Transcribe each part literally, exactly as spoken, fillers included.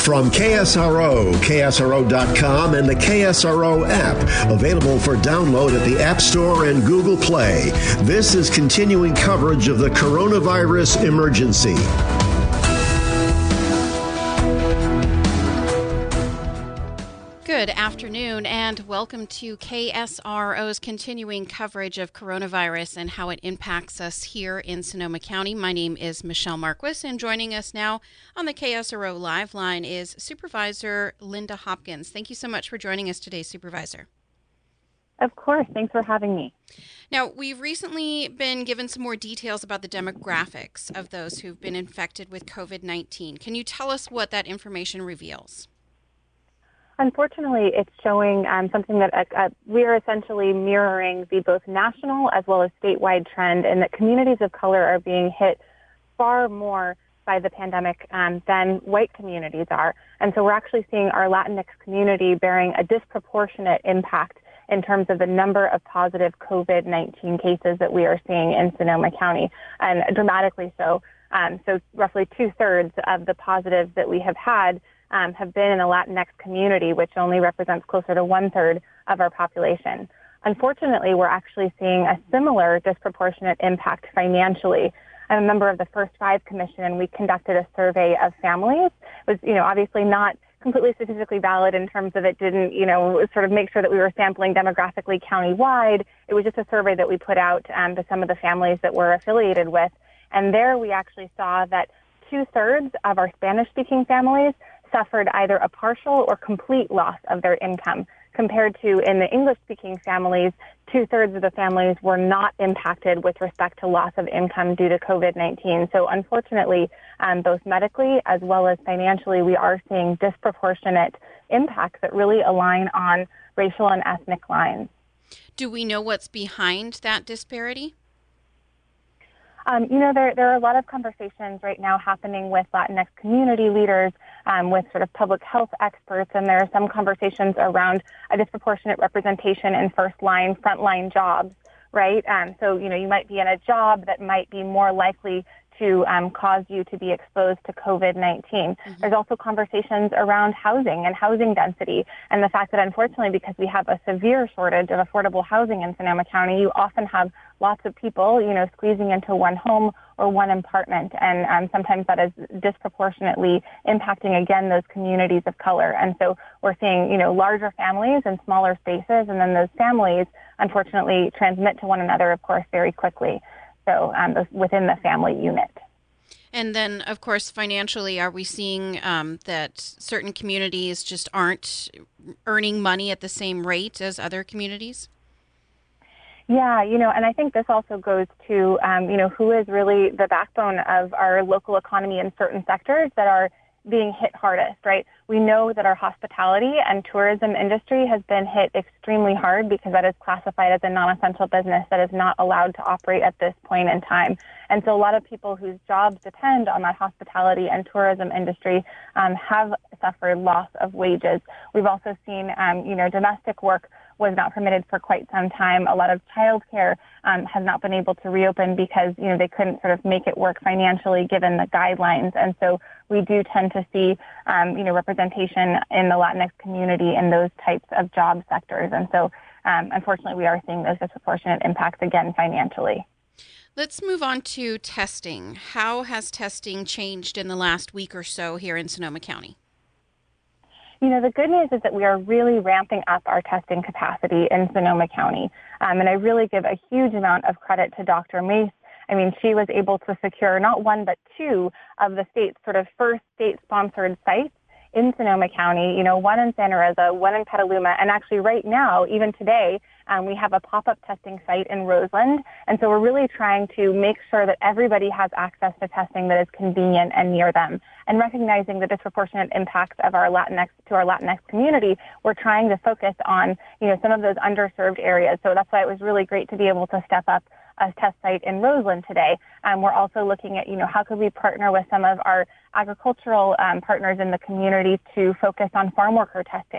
From K S R O, K S R O dot com, and the K S R O app, available for download at the App Store and Google Play. This is continuing coverage of the coronavirus emergency. Good afternoon and welcome to K S R O's continuing coverage of coronavirus and how it impacts us here in Sonoma County. My name is Michelle Marquis, and joining us now on the K S R O Live line is Supervisor Linda Hopkins. Thank you so much for joining us today, Supervisor. Of course. Thanks for having me. Now, we've recently been given some more details about the demographics of those who've been infected with COVID nineteen. Can you tell us what that information reveals? Unfortunately, it's showing um, something that uh, uh, we are essentially mirroring the both national as well as statewide trend, in that communities of color are being hit far more by the pandemic um, than white communities are. And so we're actually seeing our Latinx community bearing a disproportionate impact in terms of the number of positive COVID nineteen cases that we are seeing in Sonoma County, and dramatically so. Um, so roughly two-thirds of the positives that we have had Um, have been in the Latinx community, which only represents closer to one-third of our population. Unfortunately, we're actually seeing a similar disproportionate impact financially. I'm a member of the First Five Commission, and we conducted a survey of families. It was, you know, obviously not completely statistically valid in terms of it didn't, you know, sort of make sure that we were sampling demographically county-wide. It was just a survey that we put out um, to some of the families that we're affiliated with. And there we actually saw that two-thirds of our Spanish-speaking families suffered either a partial or complete loss of their income, compared to in the English-speaking families, two-thirds of the families were not impacted with respect to loss of income due to COVID nineteen. So unfortunately, um, both medically as well as financially, we are seeing disproportionate impacts that really align on racial and ethnic lines. Do we know what's behind that disparity? Um, you know, there, there are a lot of conversations right now happening with Latinx community leaders, um, with sort of public health experts, and there are some conversations around a disproportionate representation in first-line, front-line jobs, right? Um, so, you know, you might be in a job that might be more likely to um, cause you to be exposed to COVID nineteen. Mm-hmm. There's also conversations around housing and housing density, and the fact that unfortunately, because we have a severe shortage of affordable housing in Sonoma County, you often have lots of people, you know, squeezing into one home or one apartment, and um, sometimes that is disproportionately impacting, again, those communities of color. And so we're seeing, you know, larger families and smaller spaces, and then those families, unfortunately, transmit to one another, of course, very quickly. So um, within the family unit. And then, of course, financially, are we seeing um, that certain communities just aren't earning money at the same rate as other communities? Yeah, you know, and I think this also goes to, um, you know, who is really the backbone of our local economy in certain sectors that are being hit hardest, right? We know that our hospitality and tourism industry has been hit extremely hard because that is classified as a non-essential business that is not allowed to operate at this point in time. And so a lot of people whose jobs depend on that hospitality and tourism industry um, have suffered loss of wages. We've also seen, um, you know, domestic work was not permitted for quite some time. A lot of childcare um, has not been able to reopen because, you know, they couldn't sort of make it work financially given the guidelines. And so we do tend to see, um, you know, representation in the Latinx community in those types of job sectors. And so, um, unfortunately, we are seeing those disproportionate impacts again financially. Let's move on to testing. How has testing changed in the last week or so here in Sonoma County? You know, the good news is that we are really ramping up our testing capacity in Sonoma County. Um, and I really give a huge amount of credit to Doctor Mace. I mean, she was able to secure not one, but two of the state's sort of first state-sponsored sites in Sonoma County, you know, one in Santa Rosa, one in Petaluma, and actually right now, even today, um, we have a pop-up testing site in Roseland. And so we're really trying to make sure that everybody has access to testing that is convenient and near them. And recognizing the disproportionate impacts of our Latinx to our Latinx community, we're trying to focus on, you know, some of those underserved areas. So that's why it was really great to be able to step up a test site in Roseland today. Um, we're also looking at, you know, how could we partner with some of our agricultural um, partners in the community to focus on farm worker testing.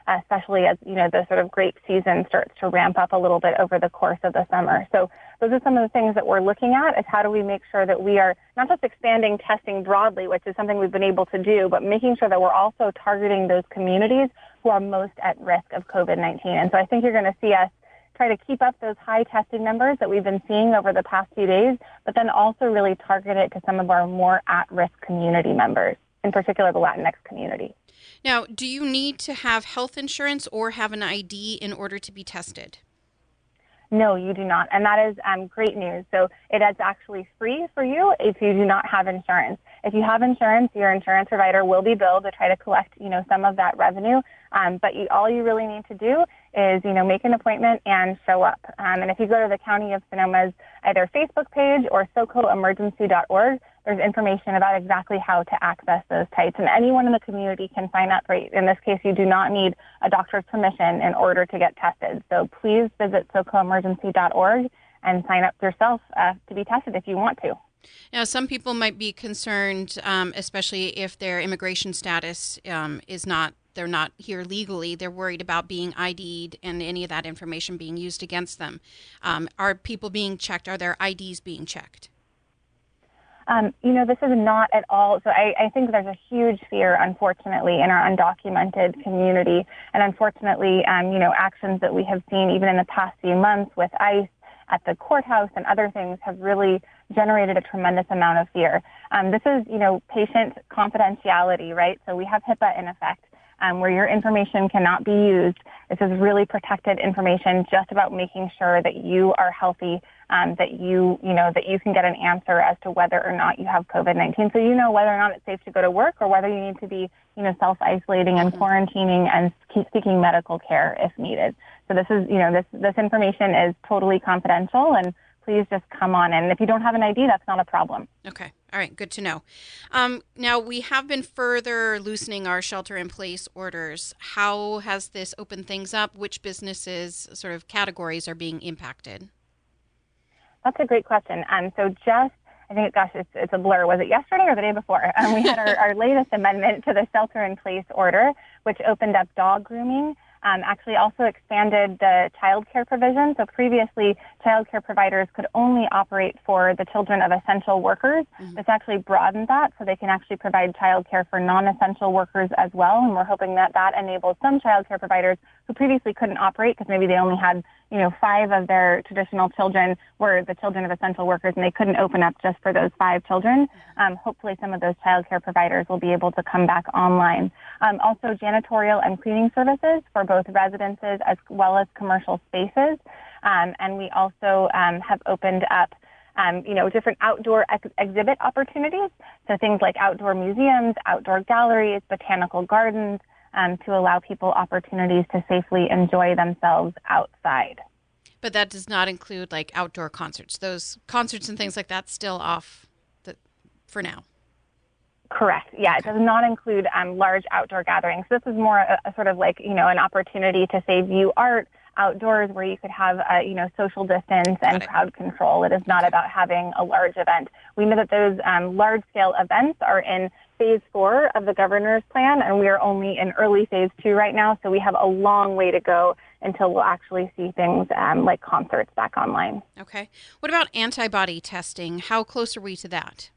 especially as, you know, the sort of grape season starts to ramp up a little bit over the course of the summer. So those are some of the things that we're looking at, is how do we make sure that we are not just expanding testing broadly, which is something we've been able to do, but making sure that we're also targeting those communities who are most at risk of COVID nineteen. And so I think you're going to see us try to keep up those high testing numbers that we've been seeing over the past few days, but then also really target it to some of our more at-risk community members, in particular the Latinx community. Now, do you need to have health insurance or have an I D in order to be tested? No, you do not. And that is um, great news. So it is actually free for you if you do not have insurance. If you have insurance, your insurance provider will be billed to try to collect, you know, some of that revenue. Um, but you, all you really need to do is, you know, make an appointment and show up. Um, and if you go to the County of Sonoma's either Facebook page or soco emergency dot org, there's information about exactly how to access those sites. And anyone in the community can sign up. Right? In this case, you do not need a doctor's permission in order to get tested. So please visit soco emergency dot org and sign up yourself uh, to be tested if you want to. Now, some people might be concerned, um, especially if their immigration status um, is not, they're not here legally. They're worried about being I D'd and any of that information being used against them. Um, are people being checked? Are their I Ds being checked? Um, you know, this is not at all. So I, I think there's a huge fear, unfortunately, in our undocumented community. And unfortunately, um, you know, actions that we have seen even in the past few months with ICE at the courthouse and other things have really generated a tremendous amount of fear. Um, this is, you know, patient confidentiality, right? So we have HIPAA in effect, um, where your information cannot be used. This is really protected information, just about making sure that you are healthy, um, that you, you know, that you can get an answer as to whether or not you have COVID nineteen. So you know whether or not it's safe to go to work, or whether you need to be, you know, self-isolating and quarantining and keep seeking medical care if needed. So this is, you know, this this information is totally confidential, and please just come on in. If you don't have an I D, that's not a problem. Okay. All right. Good to know. Um, now, we have been further loosening our shelter-in-place orders. How has this opened things up? Which businesses, sort of categories, are being impacted? That's a great question. Um, so just, I think, gosh, it's, it's a blur. Was it yesterday or the day before? Um, we had our, our latest amendment to the shelter-in-place order, which opened up dog grooming. Um, actually also expanded the child care provision. So previously, child care providers could only operate for the children of essential workers. Mm-hmm. This actually broadened that, so they can actually provide child care for non-essential workers as well. And we're hoping that that enables some child care providers who previously couldn't operate because maybe they only had, you know, five of their traditional children were the children of essential workers, and they couldn't open up just for those five children. Um, hopefully some of those child care providers will be able to come back online. Um, also janitorial and cleaning services for both residences as well as commercial spaces. Um, and we also um, have opened up Um, you know, different outdoor ex- exhibit opportunities. So things like outdoor museums, outdoor galleries, botanical gardens, um, to allow people opportunities to safely enjoy themselves outside. But that does not include like outdoor concerts. Those concerts and things like that still off the, for now. Correct. Yeah, okay. It does not include um, large outdoor gatherings. This is more a, a sort of like, you know, an opportunity to say view art outdoors where you could have, a, you know, social distance and crowd control. It is not about having a large event. We know that those um, large-scale events are in phase four of the governor's plan, and we are only in early phase two right now, so we have a long way to go until we'll actually see things um, like concerts back online. Okay. What about antibody testing? How close are we to that?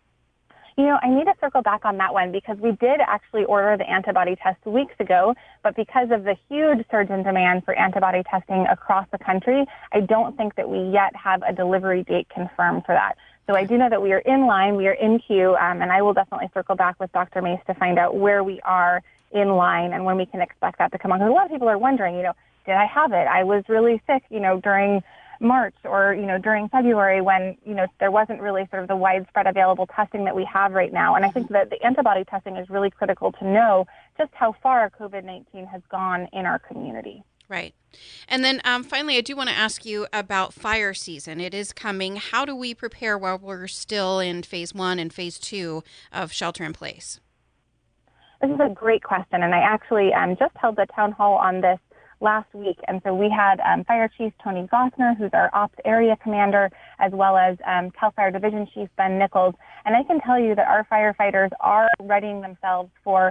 You know, I need to circle back on that one because we did actually order the antibody test weeks ago, but because of the huge surge in demand for antibody testing across the country, I don't think that we yet have a delivery date confirmed for that. So I do know that we are in line, we are in queue, um, and I will definitely circle back with Doctor Mace to find out where we are in line and when we can expect that to come on. Because a lot of people are wondering, you know, did I have it? I was really sick, you know, during March or, you know, during February when, you know, there wasn't really sort of the widespread available testing that we have right now. And I think that the antibody testing is really critical to know just how far COVID nineteen has gone in our community. Right. And then um, finally, I do want to ask you about fire season. It is coming. How do we prepare while we're still in phase one and phase two of shelter in place? This is a great question. And I actually um, just held the town hall on this last week. And so we had um, Fire Chief Tony Gossner, who's our Ops Area Commander, as well as um, CAL FIRE Division Chief Ben Nichols. And I can tell you that our firefighters are readying themselves for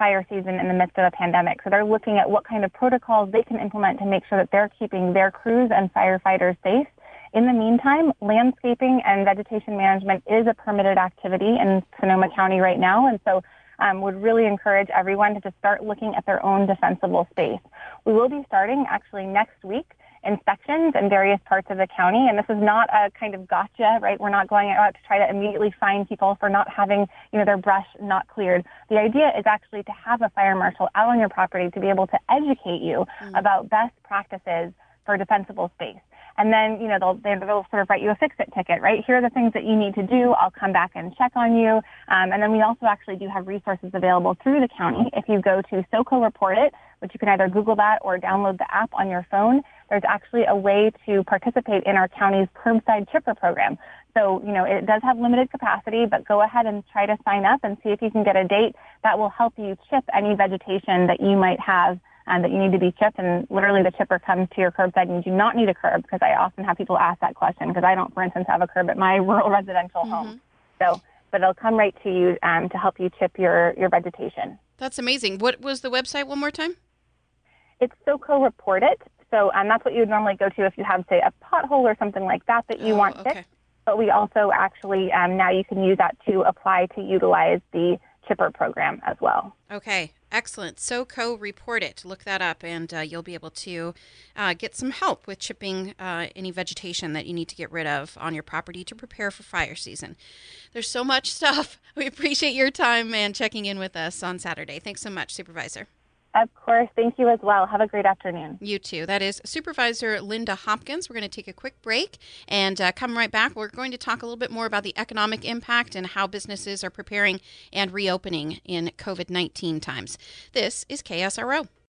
fire season in the midst of a pandemic. So they're looking at what kind of protocols they can implement to make sure that they're keeping their crews and firefighters safe. In the meantime, landscaping and vegetation management is a permitted activity in Sonoma County right now, and so um, would really encourage everyone to just start looking at their own defensible space. We will be starting actually next week inspections in various parts of the county, and this is not a kind of gotcha, right? We're not going out to try to immediately fine people for not having, you know, their brush not cleared. The idea is actually to have a fire marshal out on your property to be able to educate you mm. about best practices for defensible space. And then, you know, they'll, they'll sort of write you a fix-it ticket, right? Here are the things that you need to do. I'll come back and check on you. Um, and then we also actually do have resources available through the county. If you go to SoCo Report It, which you can either Google that or download the app on your phone, there's actually a way to participate in our county's curbside chipper program. So, you know, it does have limited capacity, but go ahead and try to sign up and see if you can get a date that will help you chip any vegetation that you might have and that you need to be chipped, and literally the chipper comes to your curbside and you do not need a curb, because I often have people ask that question because I don't, for instance, have a curb at my rural residential mm-hmm. home. So, but it'll come right to you um, to help you chip your, your vegetation. That's amazing. What was the website one more time? It's SoCo Report It. So um, that's what you would normally go to if you have, say, a pothole or something like that that you oh, want okay. fixed. But we also actually, um, now you can use that to apply to utilize the chipper program as well. Okay, excellent. SoCo Report It. Look that up, and uh, you'll be able to uh, get some help with chipping uh, any vegetation that you need to get rid of on your property to prepare for fire season. There's so much stuff. We appreciate your time and checking in with us on Saturday. Thanks so much, Supervisor. Of course. Thank you as well. Have a great afternoon. You too. That is Supervisor Linda Hopkins. We're going to take a quick break and uh, come right back. We're going to talk a little bit more about the economic impact and how businesses are preparing and reopening in COVID nineteen times. This is K S R O.